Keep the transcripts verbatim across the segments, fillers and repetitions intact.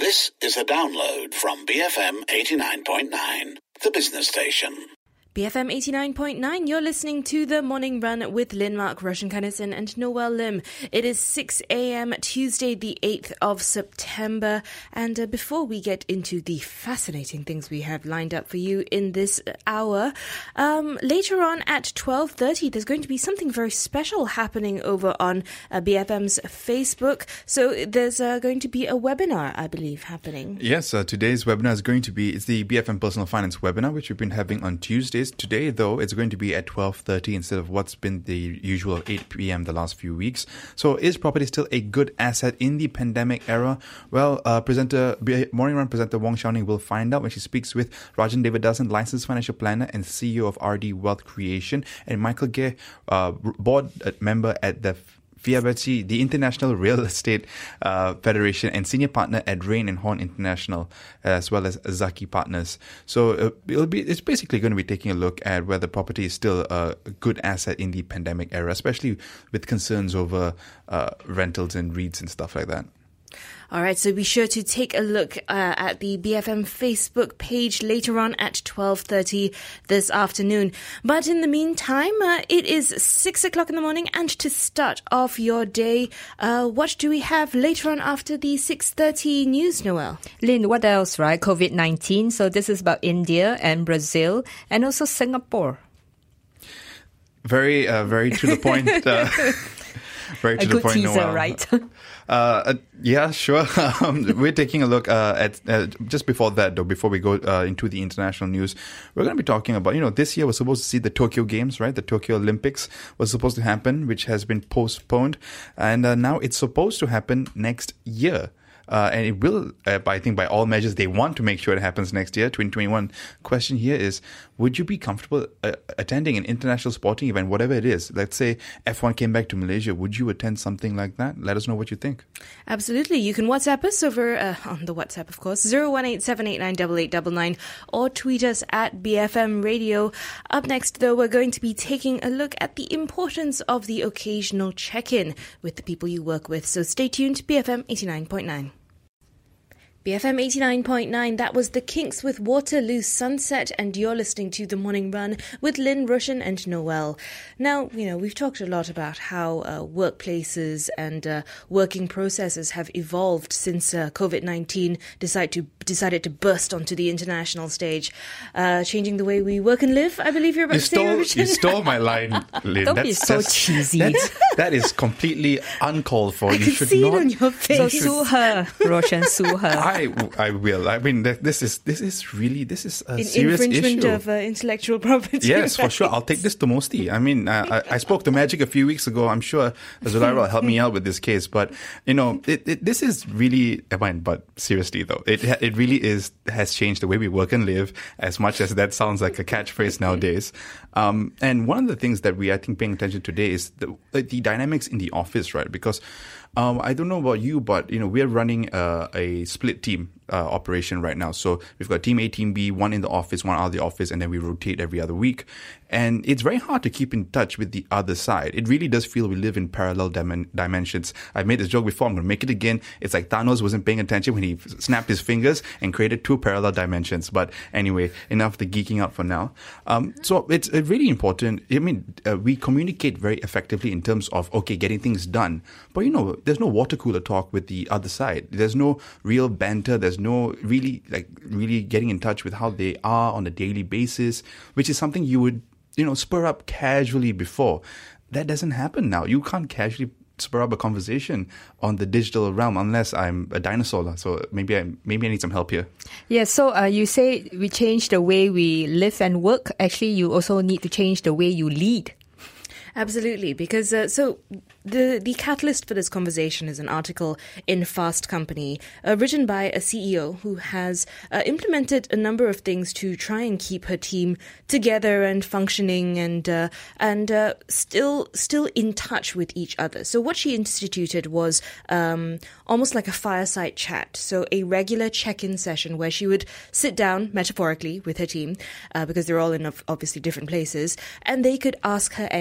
This is a download from B F M eighty-nine point nine, the business station. B F M eighty-nine point nine, you're listening to The Morning Run with Lin Mark, Roshan Kanesan and Noel Lim. It is six a.m. Tuesday the eighth of September. And uh, before we get into the fascinating things we have lined up for you in this hour, um, later on at twelve thirty, there's going to be something very special happening over on uh, B F M's Facebook. So there's uh, going to be a webinar, I believe, happening. Yes, uh, today's webinar is going to be, it's the B F M Personal Finance webinar, which we've been having on Tuesdays. Today, though, it's going to be at twelve thirty instead of what's been the usual eight p.m. the last few weeks. So is property still a good asset in the pandemic era? Well, uh, presenter, Morning Run presenter Wong Xiaoning will find out when she speaks with Rajan Devadasan, licensed financial planner and C E O of R D Wealth Creation, and Michael Gay, uh, board member at the Fiabetsi, the International Real Estate uh, Federation, and senior partner at Rain and Horn International, as well as Zaki Partners. So uh, it'll be it's basically going to be taking a look at whether property is still a good asset in the pandemic era, especially with concerns over uh, rentals and REITs and stuff like that. All right, so be sure to take a look uh, at the B F M Facebook page later on at twelve thirty this afternoon. But in the meantime, uh, it is six o'clock in the morning, and to start off your day, uh, what do we have later on after the six thirty news, Noel? Lynn, what else, right? COVID nineteen. So this is about India and Brazil and also Singapore. Very, uh, very to the point. Uh, very to a the good point, teaser, Noel. right? Uh, uh, yeah, sure. Um, we're taking a look uh, at uh, just before that, though. Before we go uh, into the international news, we're going to be talking about, you know, this year we're supposed to see the Tokyo Games, right? The Tokyo Olympics was supposed to happen, which has been postponed, and uh, now it's supposed to happen next year. Uh, and it will, uh, I think by all measures, they want to make sure it happens next year, twenty twenty-one. Question here is, would you be comfortable uh, attending an international sporting event, whatever it is? Let's say F one came back to Malaysia. Would you attend something like that? Let us know what you think. Absolutely. You can WhatsApp us over uh, on the WhatsApp, of course, zero one eight seven eight nine eight eight nine nine, or tweet us at B F M Radio. Up next, though, we're going to be taking a look at the importance of the occasional check-in with the people you work with. So stay tuned to B F M eighty-nine point nine. B F M eighty-nine point nine, that was the Kinks with Waterloo Sunset, and you're listening to The Morning Run with Lynn, Roshan and Noel. Now, you know, we've talked a lot about how uh, workplaces and uh, working processes have evolved since uh, COVID nineteen decide to, decided to burst onto the international stage, uh, changing the way we work and live, I believe you're about you to stole, say, Roshan. You stole my line, Lynn. Don't that's, be so that's, cheesy. That's, that is completely uncalled for. I you can should see not, it on your face. So sue her, Roshan, sue her. I, I will. I mean, this is this is really this is a In serious infringement issue. of uh, intellectual property. Yes, right? for sure. I'll take this to Mosti. I mean, uh, I, I spoke to Magic a few weeks ago. I'm sure Zulaira will help me out with this case. But, you know, it, it, this is really, I mean, but seriously though, it it really is, has changed the way we work and live, as much as that sounds like a catchphrase nowadays. Um, and one of the things that we, I think, paying attention today is the, the dynamics in the office, right? Because Um, I don't know about you, but, you know, we're running uh, a split team uh, operation right now. So we've got team A, team B, one in the office, one out of the office, and then we rotate every other week. And it's very hard to keep in touch with the other side. It really does feel we live in parallel dim- dimensions. I've made this joke before. I'm going to make it again. It's like Thanos wasn't paying attention when he snapped his fingers and created two parallel dimensions. But anyway, enough of the geeking out for now. Um, so it's uh, really important. I mean, uh, we communicate very effectively in terms of, okay, getting things done. But, you know, there's no water cooler talk with the other side. There's no real banter. There's no really, like, really getting in touch with how they are on a daily basis, which is something you would, you know, spur up casually before. That doesn't happen now. You can't casually spur up a conversation on the digital realm unless I'm a dinosaur. So maybe I maybe I need some help here. Yeah, so uh, you say we change the way we live and work. Actually, you also need to change the way you lead. Absolutely, because uh, so the the catalyst for this conversation is an article in Fast Company uh, written by a C E O who has uh, implemented a number of things to try and keep her team together and functioning and uh, and uh, still still in touch with each other. So what she instituted was um, almost like a fireside chat, so a regular check-in session where she would sit down metaphorically with her team uh, because they're all in obviously different places, and they could ask her anything.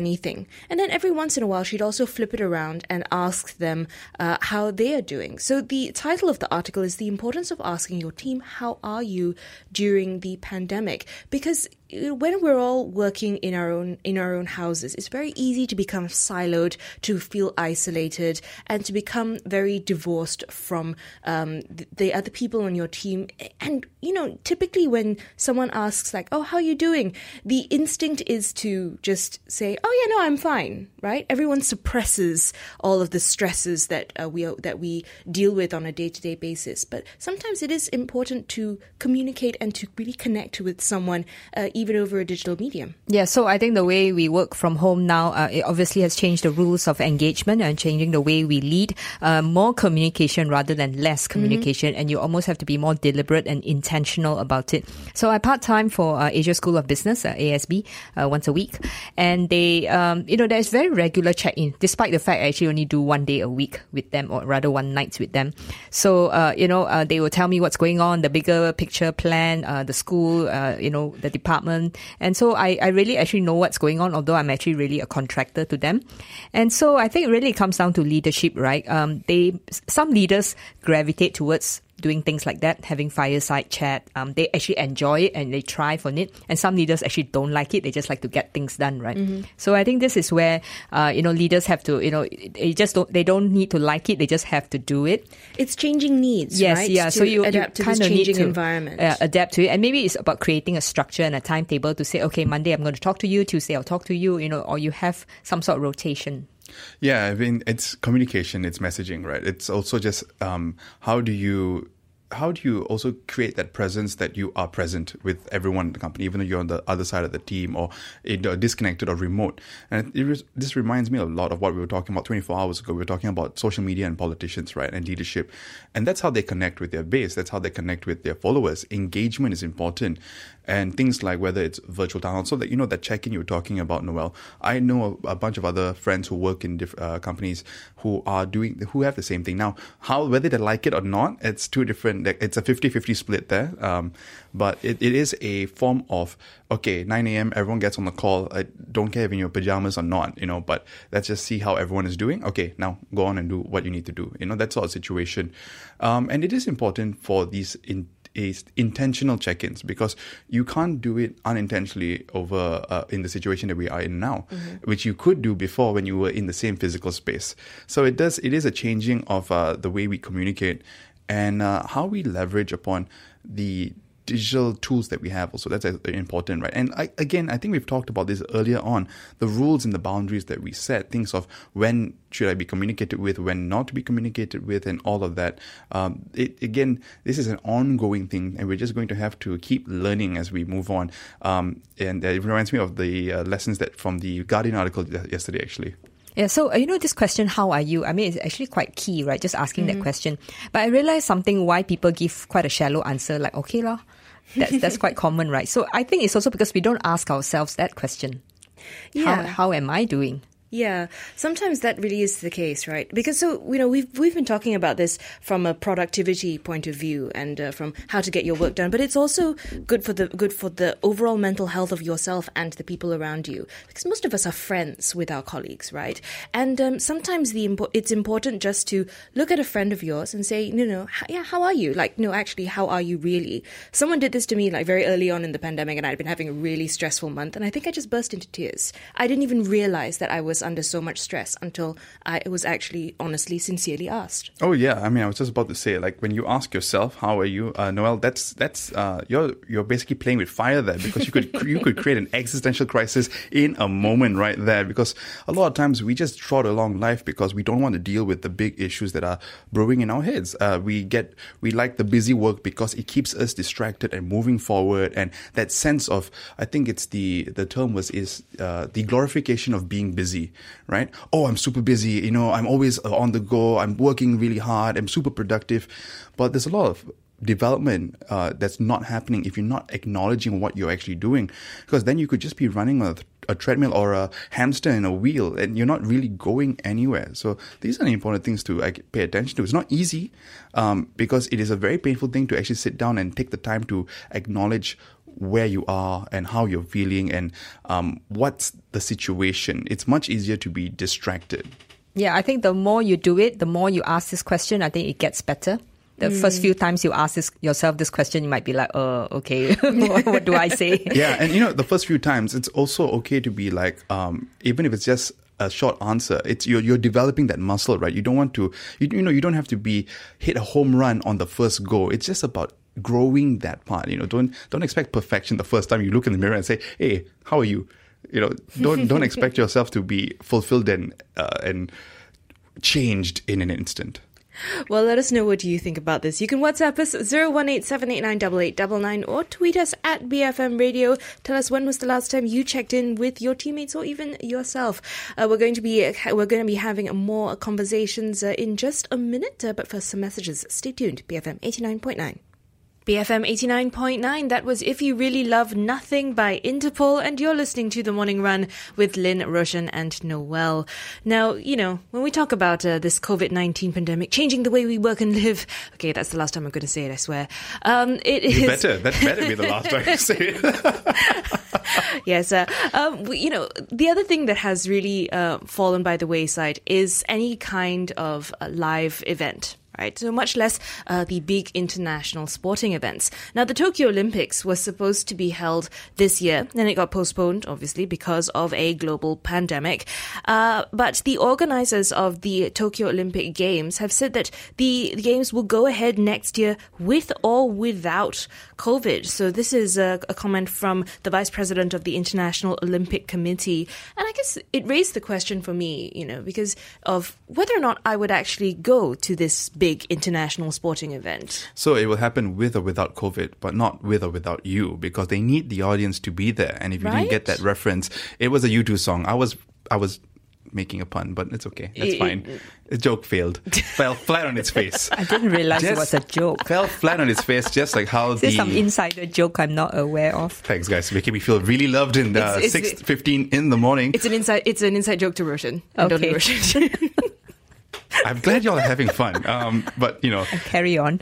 doing. And then every once in a while, she'd also flip it around and ask them uh, how they are doing. So the title of the article is The Importance of Asking Your Team, How Are You During the Pandemic? Because when we're all working in our own in our own houses, it's very easy to become siloed, to feel isolated, and to become very divorced from um, the, the other people on your team. And, you know, typically when someone asks like, oh, how are you doing? The instinct is to just say, oh, yeah, no, I'm fine, right? Everyone suppresses all of the stresses that uh, we that we deal with on a day-to-day basis. But sometimes it is important to communicate and to really connect with someone, uh, even over a digital medium. Yeah, so I think the way we work from home now, uh, it obviously has changed the rules of engagement and changing the way we lead. Uh, more communication rather than less communication, mm-hmm. and you almost have to be more deliberate and intentional about it. So I part-time for uh, Asia School of Business, uh, A S B, uh, once a week. And they, um, you know, there's very regular check-in, despite the fact I actually only do one day a week with them, or rather one night with them. So, uh, you know, uh, they will tell me what's going on, the bigger picture plan, uh, the school, uh, you know, the department. And so I, I really actually know what's going on, although I'm actually really a contractor to them. And so I think it really comes down to leadership, right? Um, they, some leaders gravitate towards doing things like that, having fireside chat. Um, they actually enjoy it and they thrive on it. And some leaders actually don't like it. They just like to get things done, right? Mm-hmm. So I think this is where, uh, you know, leaders have to, you know, they just don't, they don't need to like it. They just have to do it. It's changing needs, yes, right? Yeah, to so you, adapt you to this kind of changing need to environment. Uh, adapt to it. And maybe it's about creating a structure and a timetable to say, okay, Monday I'm going to talk to you, Tuesday I'll talk to you, you know, or you have some sort of rotation. Yeah, I mean, it's communication, it's messaging, right? It's also just um, how do you... How do you also create that presence that you are present with everyone in the company, even though you're on the other side of the team or disconnected or remote? And it was, this reminds me a lot of what we were talking about twenty-four hours ago. We were talking about social media and politicians, right, and leadership. And that's how they connect with their base. That's how they connect with their followers. Engagement is important. And things like whether it's virtual town hall, so that, you know, that check-in you were talking about, Noel. I know a, a bunch of other friends who work in diff, uh, companies who are doing, who have the same thing. Now, how, whether they like it or not, it's two different, it's a fifty-fifty split there. Um, but it, it is a form of, okay, nine a.m., everyone gets on the call. I don't care if you're in your pajamas or not, you know, but let's just see how everyone is doing. Okay, now go on and do what you need to do. You know, that sort of situation. Um, and it is important for these in is intentional check-ins, because you can't do it unintentionally over uh, in the situation that we are in now, mm-hmm. which you could do before when you were in the same physical space. So it does, it is a changing of uh, the way we communicate and uh, how we leverage upon the digital tools that we have also. That's important, right? And I, again, I think we've talked about this earlier on, the rules and the boundaries that we set, things of when should I be communicated with, when not to be communicated with, and all of that. Um, it, again, this is an ongoing thing, and we're just going to have to keep learning as we move on. Um, and it reminds me of the uh, lessons that from the Guardian article yesterday, actually. Yeah, so, uh, you know, this question, how are you? I mean, it's actually quite key, right? Just asking mm-hmm. that question. But I realized something why people give quite a shallow answer, like, okay lah. That's, that's quite common, right? So I think it's also because we don't ask ourselves that question. Yeah. How, how am I doing? Yeah, sometimes that really is the case, right? Because so, you know, we've we've been talking about this from a productivity point of view and uh, from how to get your work done, but it's also good for the good for the overall mental health of yourself and the people around you. Because most of us are friends with our colleagues, right? And um, sometimes the impo- it's important just to look at a friend of yours and say, no, no, h- yeah, how are you? Like, no, actually, how are you really? Someone did this to me like very early on in the pandemic, and I'd been having a really stressful month, and I think I just burst into tears. I didn't even realize that I was under so much stress until I was actually honestly, sincerely asked. Oh yeah, I mean, I was just about to say, like, when you ask yourself, "How are you, uh, Noel?" That's that's uh, you're you're basically playing with fire there, because you could you could create an existential crisis in a moment right there. Because a lot of times we just trot along life because we don't want to deal with the big issues that are brewing in our heads. Uh, we get we like the busy work because it keeps us distracted and moving forward, and that sense of, I think it's the the term was is uh, the glorification of being busy. Right? Oh, I'm super busy. You know, I'm always on the go. I'm working really hard. I'm super productive. But there's a lot of development uh, that's not happening if you're not acknowledging what you're actually doing. Because then you could just be running a, a treadmill or a hamster in a wheel, and you're not really going anywhere. So these are the important things to like, pay attention to. It's not easy um, because it is a very painful thing to actually sit down and take the time to acknowledge where you are and how you're feeling and um, what's the situation, it's much easier to be distracted. Yeah, I think the more you do it, the more you ask this question, I think it gets better. The mm. first few times you ask this, yourself this question, you might be like, oh, okay, what, what do I say? Yeah, and you know, the first few times, it's also okay to be like, um, even if it's just a short answer, it's you're you're developing that muscle, right? You don't want to, you, you know, you don't have to be hit a home run on the first go. It's just about growing that part. You know, don't don't expect perfection the first time you look in the mirror and say, hey, how are you? You know, don't don't expect yourself to be fulfilled and uh, and changed in an instant. Well, let us know what you think about this. You can WhatsApp us zero one eight seven eight nine eight eight nine nine or tweet us at B F M Radio. Tell us when was the last time you checked in with your teammates or even yourself. Uh, we're going to be we're going to be having more conversations uh, in just a minute. Uh, but first, some messages. Stay tuned. B F M eighty-nine point nine. B F M eighty-nine point nine, that was If You Really Love Nothing by Interpol, and you're listening to The Morning Run with Lynn, Roshan and Noel. Now, you know, when we talk about uh, this COVID nineteen pandemic changing the way we work and live, okay, that's the last time I'm going to say it, I swear. Um, it is... You better, that better be the last time you say it. Yes, uh, um, you know, the other thing that has really uh, fallen by the wayside is any kind of uh, live event. Right, so much less uh, the big international sporting events. Now, the Tokyo Olympics was supposed to be held this year, and it got postponed, obviously, because of a global pandemic. Uh, but the organizers of the Tokyo Olympic Games have said that the, the Games will go ahead next year with or without COVID. So this is a, a comment from the Vice President of the International Olympic Committee. And I guess it raised the question for me, you know, because of whether or not I would actually go to this big big international sporting event. So it will happen with or without COVID, but not with or without you, because they need the audience to be there. And if you right? didn't get that reference, it was a U two song. I was I was making a pun, but it's okay. That's it, fine. The joke failed. Fell flat on its face. I didn't realize just it was a joke. Fell flat on its face, just like how Is the... There's some insider joke I'm not aware of. Thanks, guys. Making me feel really loved in the six fifteen in the morning. It's an inside, it's an inside joke to Roshan. Okay. Roshan. I'm glad y'all are having fun. Um, but, you know. Carry on.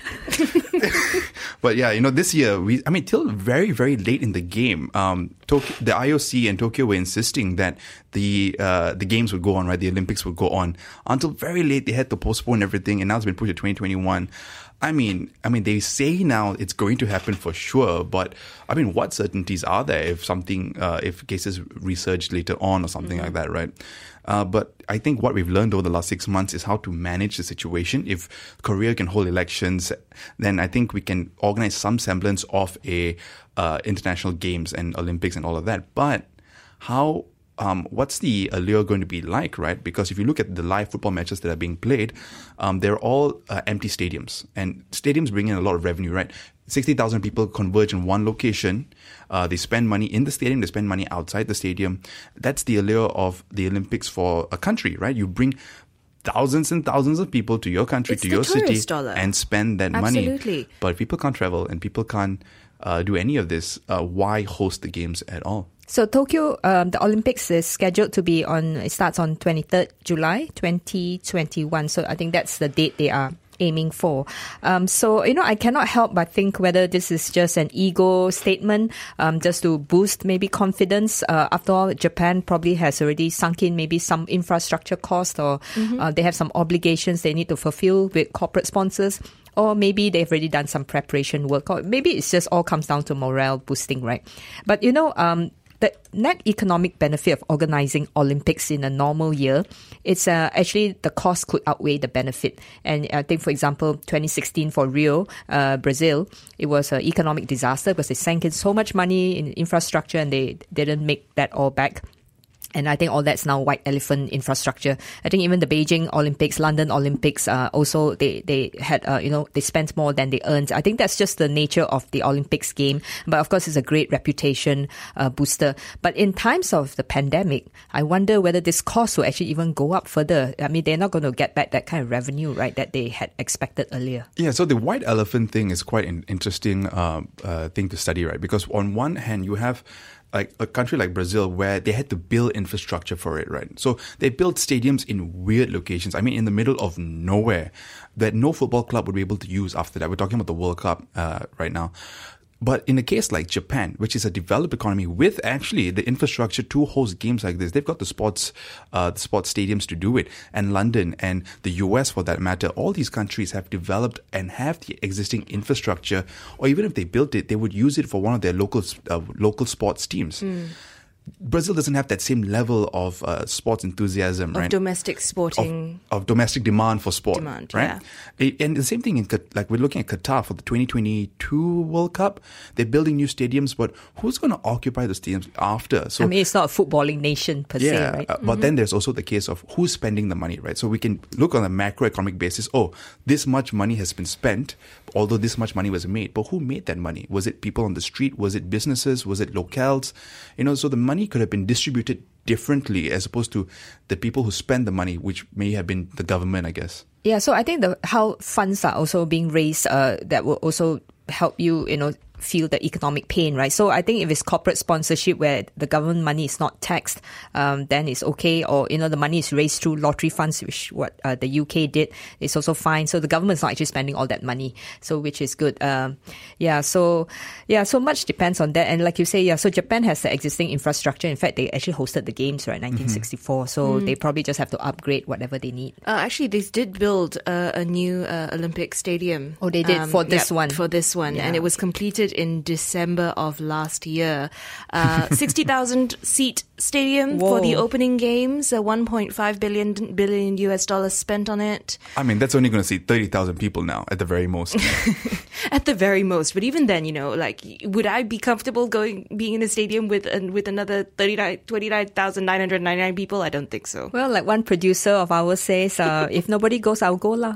But yeah, you know, this year, we, I mean, till very, very late in the game, um, Tokyo, the I O C and Tokyo were insisting that the uh, the games would go on, right? The Olympics would go on. Until very late, they had to postpone everything, and now it's been pushed to twenty twenty-one. I mean, I mean, they say now it's going to happen for sure, but I mean, what certainties are there if something, uh, if cases resurge later on or something mm-hmm. like that, right? Uh, but I think what we've learned over the last six months is how to manage the situation. If Korea can hold elections, then I think we can organize some semblance of a uh, international games and Olympics and all of that. But how? Um, what's the allure going to be like, right? Because if you look at the live football matches that are being played, um, they're all uh, empty stadiums. And stadiums bring in a lot of revenue, right? sixty thousand people converge in one location. Uh, they spend money in the stadium. They spend money outside the stadium. That's the allure of the Olympics for a country, right? You bring thousands and thousands of people to your country, it's to your city, dollar. and spend that Absolutely. money. But if people can't travel and people can't uh, do any of this, uh, why host the games at all? So Tokyo, um, the Olympics is scheduled to be on, it starts on twenty-third July twenty twenty-one. So I think that's the date they are aiming for. Um, so, you know, I cannot help but think whether this is just an ego statement, um, just to boost maybe confidence. Uh, after all, Japan probably has already sunk in maybe some infrastructure cost, or mm-hmm. uh, they have some obligations they need to fulfill with corporate sponsors. Or maybe they've already done some preparation work. Or maybe it's just all comes down to morale boosting, right? But, you know, um, the net economic benefit of organizing Olympics in a normal year, it's uh, actually the cost could outweigh the benefit. And I think, for example, twenty sixteen for Rio, uh, Brazil, it was an economic disaster because they sank in so much money in infrastructure and they didn't make that all back. And I think all that's now white elephant infrastructure. I think even the Beijing Olympics, London Olympics, uh, also they, they had, uh, you know, they spent more than they earned. I think that's just the nature of the Olympics game. But of course, it's a great reputation uh, booster. But in times of the pandemic, I wonder whether this cost will actually even go up further. I mean, they're not going to get back that kind of revenue, right, that they had expected earlier. Yeah, so the white elephant thing is quite an interesting uh, uh, thing to study, right? Because on one hand, you have like a country like Brazil where they had to build infrastructure for it, right? So they built stadiums in weird locations. I mean, in the middle of nowhere that no football club would be able to use after that. We're talking about the World Cup uh, right now. But in a case like Japan, which is a developed economy with actually the infrastructure to host games like this, they've got the sports, uh, the sports stadiums to do it. And London and the U S for that matter, all these countries have developed and have the existing infrastructure, or even if they built it, they would use it for one of their local, uh, local sports teams. Mm. Brazil doesn't have that same level of uh, sports enthusiasm, of right? domestic sporting. Of, of domestic demand for sport, demand, right? Yeah. And the same thing in, like we're looking at Qatar for the twenty twenty-two World Cup. They're building new stadiums, but who's going to occupy the stadiums after? So I mean, it's not a footballing nation per yeah, se, right? Uh, but mm-hmm. then there's also the case of who's spending the money, right? So we can look on a macroeconomic basis. Oh, this much money has been spent, although this much money was made. But who made that money? Was it people on the street? Was it businesses? Was it locales? You know, so the money could have been distributed differently as opposed to the people who spend the money, which may have been the government, I guess. Yeah, so I think the how funds are also being raised uh, that will also help you, you know, feel the economic pain, right? So I think if it's corporate sponsorship where the government money is not taxed, um, then it's okay. Or, you know, the money is raised through lottery funds, which what uh, the U K did, it's also fine. So the government is not actually spending all that money, so which is good. Um, yeah, so yeah, so much depends on that. And like you say, yeah, so Japan has the existing infrastructure. In fact, they actually hosted the games, right, nineteen sixty-four. Mm-hmm. So mm. they probably just have to upgrade whatever they need. Uh, actually, they did build uh, a new uh, Olympic stadium. Oh, they did um, for this yeah, one. For this one, yeah. And it was completed in December of last year. Uh, sixty thousand seat stadium Whoa. for the opening games. Uh, one point five billion billion U S dollars spent on it. I mean, that's only going to seat thirty thousand people now at the very most. At the very most, but even then, you know, like, would I be comfortable going being in a stadium with uh, with another thirty-nine, twenty-nine thousand nine hundred ninety-nine people? I don't think so. Well, like one producer of ours says, uh, if nobody goes, I'll go lah.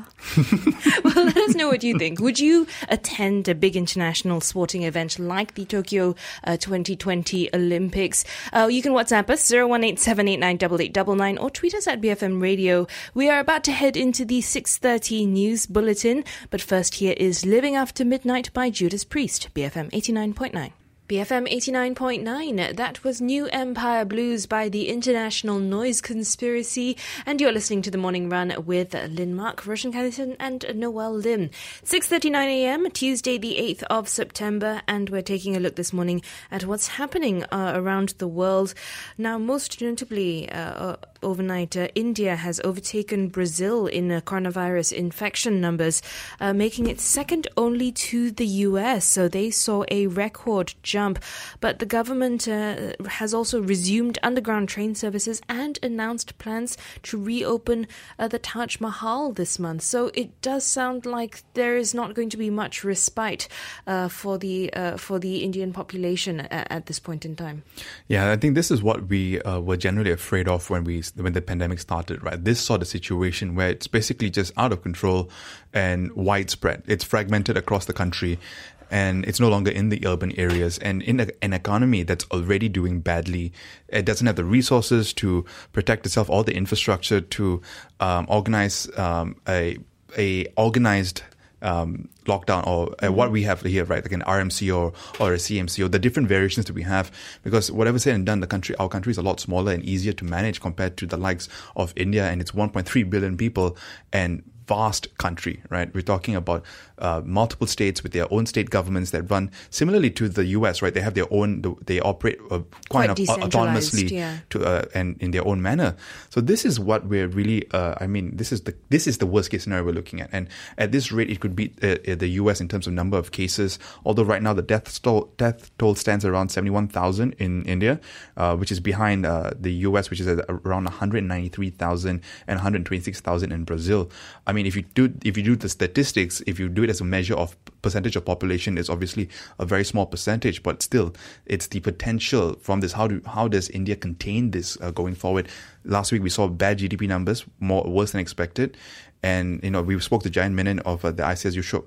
Well, let us know what you think. Would you attend a big international sporting event like the Tokyo uh, twenty twenty Olympics? Uh, you can WhatsApp us zero one eight seven eight nine eight eight nine nine or tweet us at B F M Radio. We are about to head into the six thirty news bulletin, but first here is Living After Midnight by Judas Priest, B F M eighty-nine point nine. B F M eighty-nine point nine. That was New Empire Blues by the International Noise Conspiracy. And you're listening to The Morning Run with Lynn Mark, Roshan Kallison and Noel Lim. six thirty-nine a.m., Tuesday the eighth of September. And we're taking a look this morning at what's happening uh, around the world. Now, most notably, uh, overnight, uh, India has overtaken Brazil in uh, coronavirus infection numbers, uh, making it second only to the U S. So they saw a record jump. But the government uh, has also resumed underground train services and announced plans to reopen uh, the Taj Mahal this month. So it does sound like there is not going to be much respite uh, for the uh, for the Indian population at, at this point in time. Yeah, I think this is what we uh, were generally afraid of when we when the pandemic started, right? This sort of situation where it's basically just out of control and widespread. It's fragmented across the country. And it's no longer in the urban areas. And in a, an economy that's already doing badly, it doesn't have the resources to protect itself or the infrastructure to um, organize um, a a organized um, lockdown or uh, what we have here, right? Like an R M C or or a C M C or the different variations that we have. Because whatever said and done, the country, our country is a lot smaller and easier to manage compared to the likes of India, and it's one point three billion people and vast country, right? We're talking about uh, multiple states with their own state governments that run similarly to the U S, right? They have their own, they operate uh, quite, quite autonomously yeah. to uh, and in their own manner. So this is what we're really, uh, I mean, this is the this is the worst case scenario we're looking at. And at this rate, it could beat uh, the U S in terms of number of cases. Although right now the death toll death toll stands around seventy-one thousand in India, uh, which is behind uh, the U S, which is at around one hundred ninety-three thousand and one hundred twenty-six thousand in Brazil. I mean, if you do if you do the statistics, if you do it as a measure of percentage of population, it's obviously a very small percentage, but still, it's the potential from this. How do how does India contain this uh, going forward? Last week we saw bad G D P numbers, more worse than expected, and you know we spoke to Jayant Menon of uh, the I C S Yusof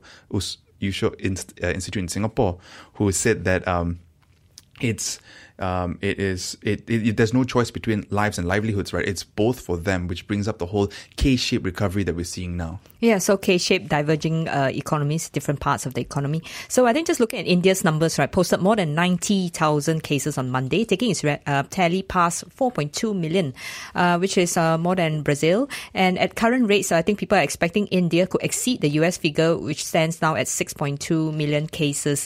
Yusof Inst- uh, Institute in Singapore, who said that um, it's. Um, it is, it, it, there's no choice between lives and livelihoods, right? It's both for them, which brings up the whole K-shaped recovery that we're seeing now. Yeah, so K-shaped diverging uh, economies, different parts of the economy. So I think just looking at India's numbers, right, posted more than ninety thousand cases on Monday, taking its uh, tally past four point two million, uh, which is uh, more than Brazil. And at current rates, I think people are expecting India could exceed the U S figure, which stands now at six point two million cases.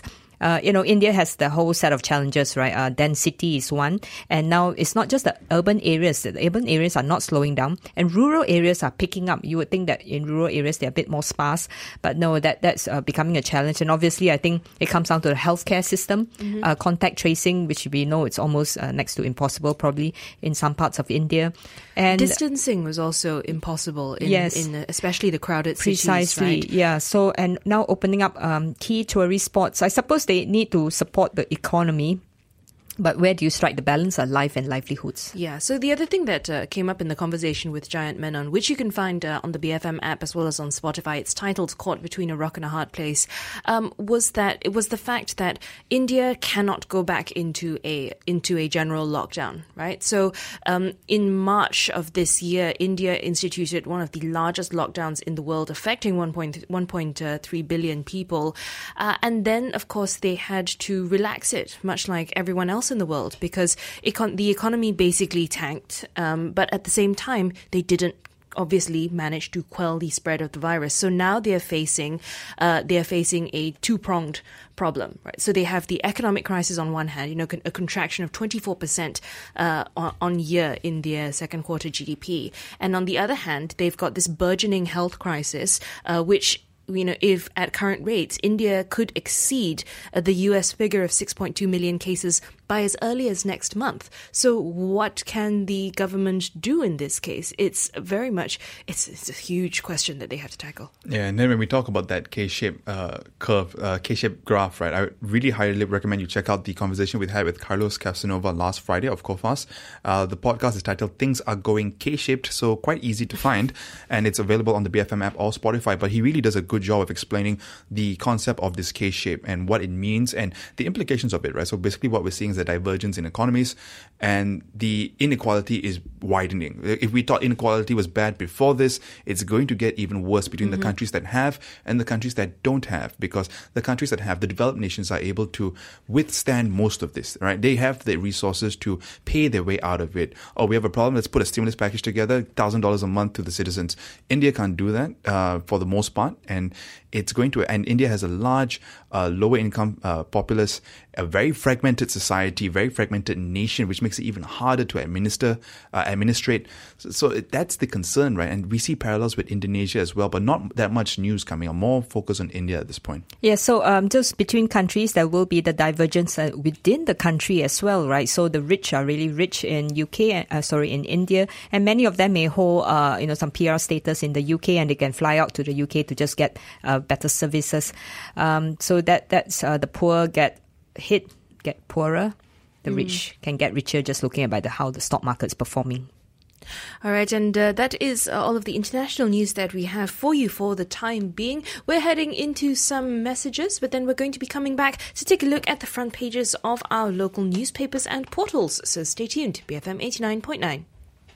uh, you know, India has the whole set of challenges, right? Uh, density is one. And now it's not just the urban areas. The urban areas are not slowing down. And rural areas are picking up. You would think that in rural areas, they're a bit more sparse. But no, that that's uh, becoming a challenge. And obviously, I think it comes down to the healthcare system, mm-hmm. uh, contact tracing, which we know it's almost uh, next to impossible, probably in some parts of India. And distancing was also impossible in, yes, in uh, especially the crowded precisely, cities, right? Yeah. So, and now opening up um, key tourist spots. I suppose they need to support the economy. But where do you strike the balance of life and livelihoods? Yeah, so the other thing that uh, came up in the conversation with Giant Menon, which you can find uh, on the B F M app as well as on Spotify, it's titled Caught Between a Rock and a Hard Place, um, was that it was the fact that India cannot go back into a into a general lockdown, right? So um, in March of this year, India instituted one of the largest lockdowns in the world, affecting one point three billion people. Uh, and then, of course, they had to relax it, much like everyone else in the world, because econ- the economy basically tanked, um, but at the same time they didn't obviously manage to quell the spread of the virus. So now they are facing uh, they are facing a two-pronged problem, right? So they have the economic crisis on one hand, you know, con- a contraction of twenty-four percent uh, on, on year in their second quarter G D P, and on the other hand, they've got this burgeoning health crisis, uh, which, you know, if at current rates, India could exceed uh, the U S figure of six point two million cases by as early as next month. So what can the government do in this case? It's very much, it's, it's a huge question that they have to tackle. Yeah, and then when we talk about that K-shaped uh, curve, uh, K-shaped graph, right, I really highly recommend you check out the conversation we had with Carlos Casanova last Friday of COFAS. Uh, the podcast is titled Things Are Going K-shaped, so quite easy to find, and it's available on the B F M app or Spotify, but he really does a good job of explaining the concept of this K-shape and what it means and the implications of it, right? So basically what we're seeing is a divergence in economies, and the inequality is widening. If we thought inequality was bad before this, it's going to get even worse between mm-hmm. the countries that have and the countries that don't have, because the countries that have, the developed nations, are able to withstand most of this, right? They have the resources to pay their way out of it. Oh, we have a problem, let's put a stimulus package together, one thousand dollars a month to the citizens. India can't do that uh, for the most part, and it's going to, and India has a large uh, lower income uh, populace, a very fragmented society, very fragmented nation, which makes it even harder to administer, uh, administrate. So, so it, that's the concern, right? And we see parallels with Indonesia as well, but not that much news coming on, more focus on India at this point. Yeah, so um, just between countries, there will be the divergence uh, within the country as well, right? So the rich are really rich in U K, uh, sorry, in India, and many of them may hold, uh, you know, some P R status in the U K, and they can fly out to the U K to just get uh, better services. Um, so that that's uh, the poor get hit, get poorer. The mm. rich can get richer just looking at by the, how the stock market's performing. All right, and uh, that is uh, all of the international news that we have for you for the time being. We're heading into some messages, but then we're going to be coming back to take a look at the front pages of our local newspapers and portals. So stay tuned. B F M eighty-nine point nine.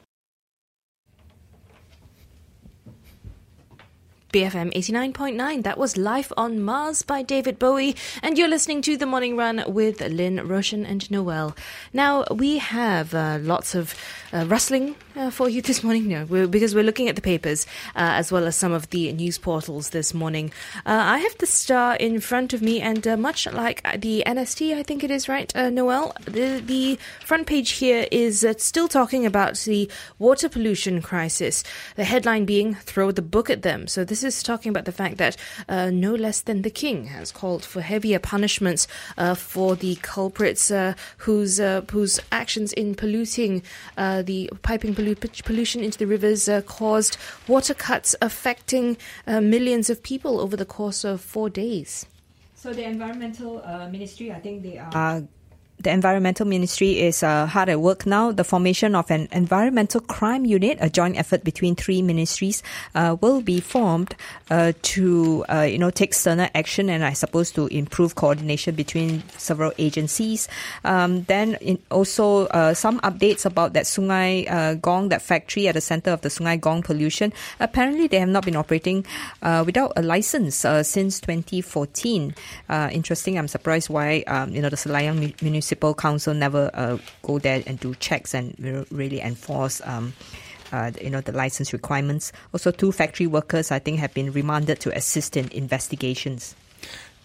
B F M eighty-nine point nine. That was Life on Mars by David Bowie. And you're listening to The Morning Run with Lynn, Roshan and Noel. Now, we have uh, lots of uh, rustling uh, for you this morning. No, we're, because we're looking at the papers uh, as well as some of the news portals this morning. Uh, I have the Star in front of me, and uh, much like the N S T, I think it is, right, uh, Noel? The, the front page here is uh, still talking about the water pollution crisis. The headline being, throw the book at them. So this This is talking about the fact that uh, no less than the King has called for heavier punishments uh, for the culprits uh, whose uh, whose actions in polluting uh, the piping pollu- pollution into the rivers uh, caused water cuts affecting uh, millions of people over the course of four days. So the Environmental uh, Ministry, I think they are... Uh, The Environmental Ministry is uh, hard at work now. The formation of an environmental crime unit, a joint effort between three ministries, uh, will be formed uh, to, uh, you know, take sterner action and I suppose to improve coordination between several agencies. Um, then in also uh, some updates about that Sungai uh, Gong, that factory at the center of the Sungai Gong pollution. Apparently, they have not been operating uh, without a license uh, since twenty fourteen. Uh, interesting. I'm surprised why, um, you know, the Selayang Municipal Municipal Council never uh, go there and do checks and really enforce, um, uh, you know, the license requirements. Also, two factory workers, I think, have been remanded to assist in investigations.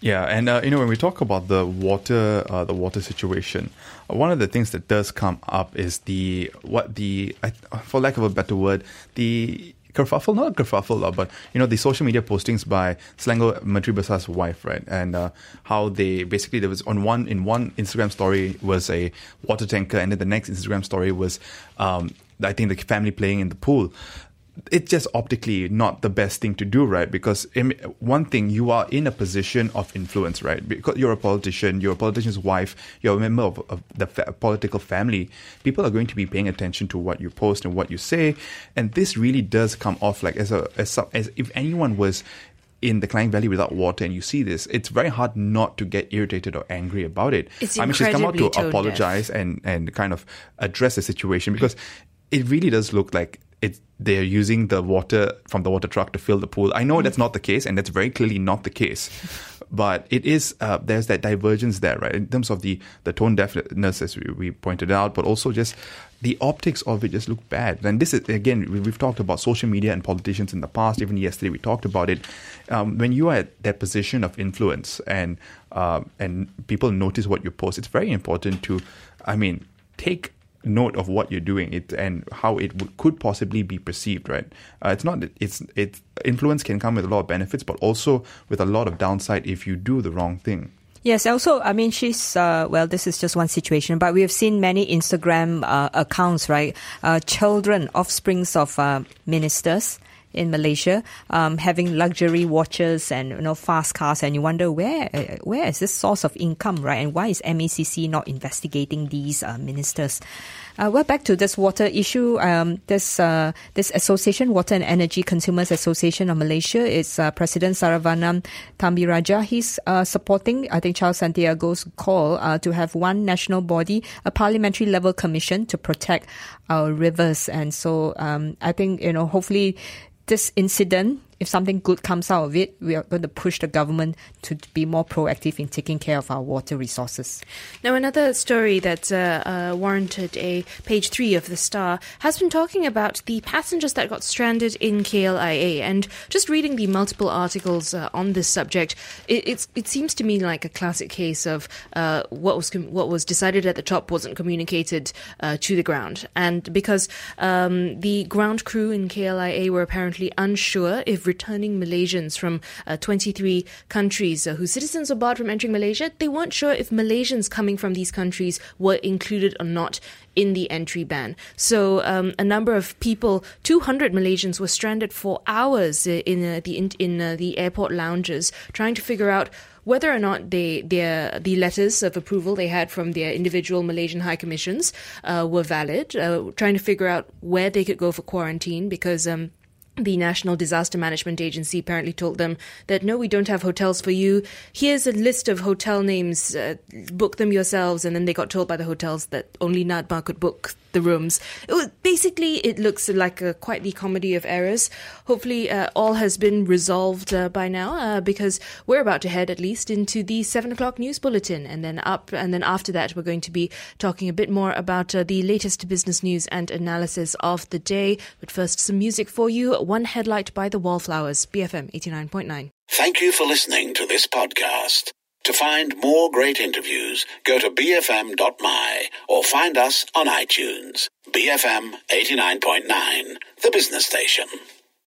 Yeah, and uh, you know, when we talk about the water, uh, the water situation, uh, one of the things that does come up is the what the, uh, for lack of a better word, the kerfuffle, not a kerfuffle, uh, but you know, the social media postings by Selangor Menteri Besar's wife, right? And uh, how they basically, there was on one in one Instagram story was a water tanker, and then the next Instagram story was, um, I think, the family playing in the pool. It's just optically not the best thing to do, right? Because one thing, you are in a position of influence, right? Because you're a politician, you're a politician's wife, you're a member of, of the fa- political family. People are going to be paying attention to what you post and what you say, and this really does come off like as a as, as if anyone was in the Klang Valley without water and you see this, it's very hard not to get irritated or angry about it. It's I mean, she's come out to incredibly apologize and, and kind of address the situation, because it really does look like It's, they're using the water from the water truck to fill the pool. I know that's not the case, and that's very clearly not the case. But it is, uh, there's that divergence there, right? In terms of the, the tone deafness, as we, we pointed out, but also just the optics of it just look bad. And this is, again, we, we've talked about social media and politicians in the past. Even yesterday we talked about it. Um, when you are at that position of influence and uh, and people notice what you post, it's very important to, I mean, take note of what you're doing it and how it w- could possibly be perceived, right? Uh, it's not, it's, it's, influence can come with a lot of benefits, but also with a lot of downside if you do the wrong thing. Yes, also, I mean, she's, uh, well, this is just one situation, but we have seen many Instagram uh, accounts, right? Uh, children, offsprings of uh, ministers in Malaysia, um, having luxury watches and, you know, fast cars, and you wonder where uh, where is this source of income, right? And why is M A C C not investigating these uh, ministers? Uh, well, back to this water issue. Um, this uh, this association, Water and Energy Consumers Association of Malaysia, is uh, President Saravanan Thambiraja. He's uh, supporting, I think, Charles Santiago's call uh, to have one national body, a parliamentary level commission to protect our rivers. And so, um, I think, you know, hopefully this incident, if something good comes out of it, we are going to push the government to be more proactive in taking care of our water resources. Now, another story that uh, uh, warranted a page three of the Star has been talking about the passengers that got stranded in K L I A. And just reading the multiple articles uh, on this subject, it, it's, it seems to me like a classic case of uh, what was com- what was decided at the top wasn't communicated uh, to the ground. And because um, the ground crew in K L I A were apparently unsure if returning Malaysians from uh, twenty-three countries uh, whose citizens were barred from entering Malaysia, they weren't sure if Malaysians coming from these countries were included or not in the entry ban. So um, a number of people, two hundred Malaysians, were stranded for hours in uh, the in, in uh, the airport lounges, trying to figure out whether or not they their the letters of approval they had from their individual Malaysian high commissions uh, were valid, uh, trying to figure out where they could go for quarantine, because um, the National Disaster Management Agency apparently told them that, no, we don't have hotels for you. Here's a list of hotel names. Uh, book them yourselves. And then they got told by the hotels that only NADMA could book the rooms. It was, basically, it looks like a, quite the comedy of errors. Hopefully, uh, all has been resolved uh, by now, uh, because we're about to head at least into the seven o'clock news bulletin, and then up, and then after that, we're going to be talking a bit more about uh, the latest business news and analysis of the day. But first, some music for you. One Headlight by the Wallflowers, B F M eighty-nine point nine. Thank you for listening to this podcast. To find more great interviews, go to b f m dot m y or find us on iTunes. B F M eighty-nine point nine, the business station.